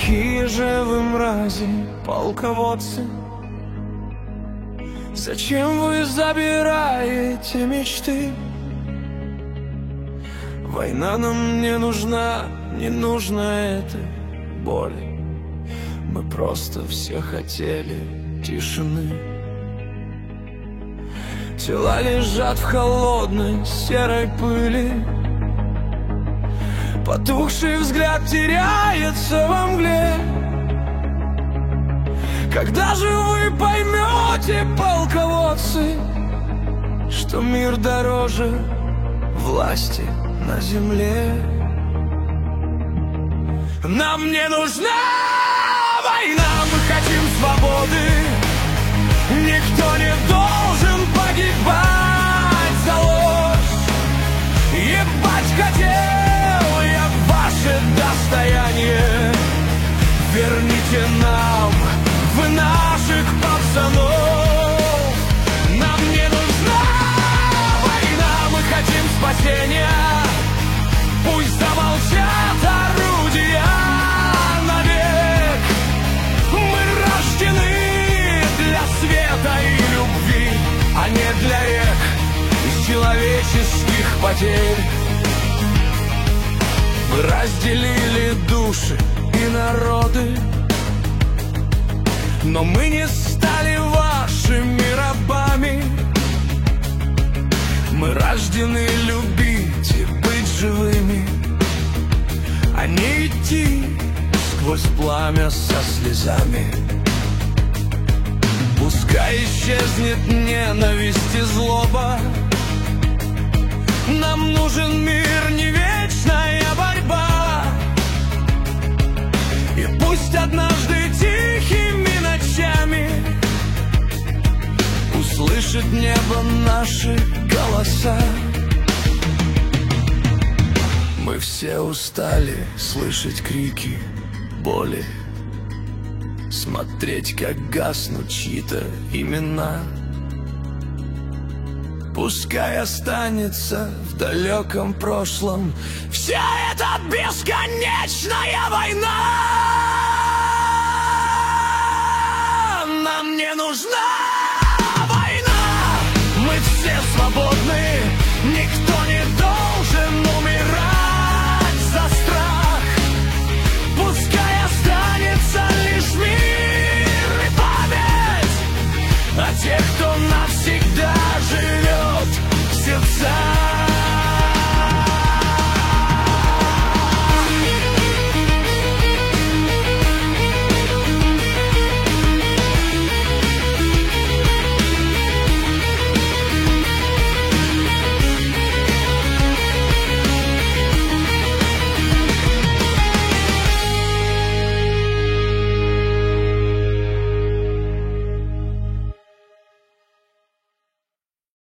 Какие же вы мрази, полководцы! Зачем вы забираете мечты? Война нам не нужна, не нужна этой боли. Мы просто все хотели тишины. Тела лежат в холодной серой пыли, потухший взгляд теряется во мгле. Когда же вы поймете, полководцы, что мир дороже власти на земле? Нам не нужна война, мы хотим свободы. Никто не должен погибать за ложь. Ебать хотел я ваше достояние. Верните нам вы наших пацанов. Нам не нужна война, мы хотим спасения. Пусть замолчат орудия навек. Мы рождены для света и любви, а не для рек из человеческих потерь. Мы разделили души и народы, но мы не стали вашими рабами. Мы рождены любить и быть живыми, а не идти сквозь пламя со слезами. Пускай исчезнет ненависть и злоба. Нам нужен мир, не вечная борьба. И пусть однажды тихими ночами услышит небо наши голоса. Мы все устали слышать крики боли, смотреть, как гаснут чьи-то имена. Пускай останется в далеком прошлом вся эта бесконечная война. Нам не нужна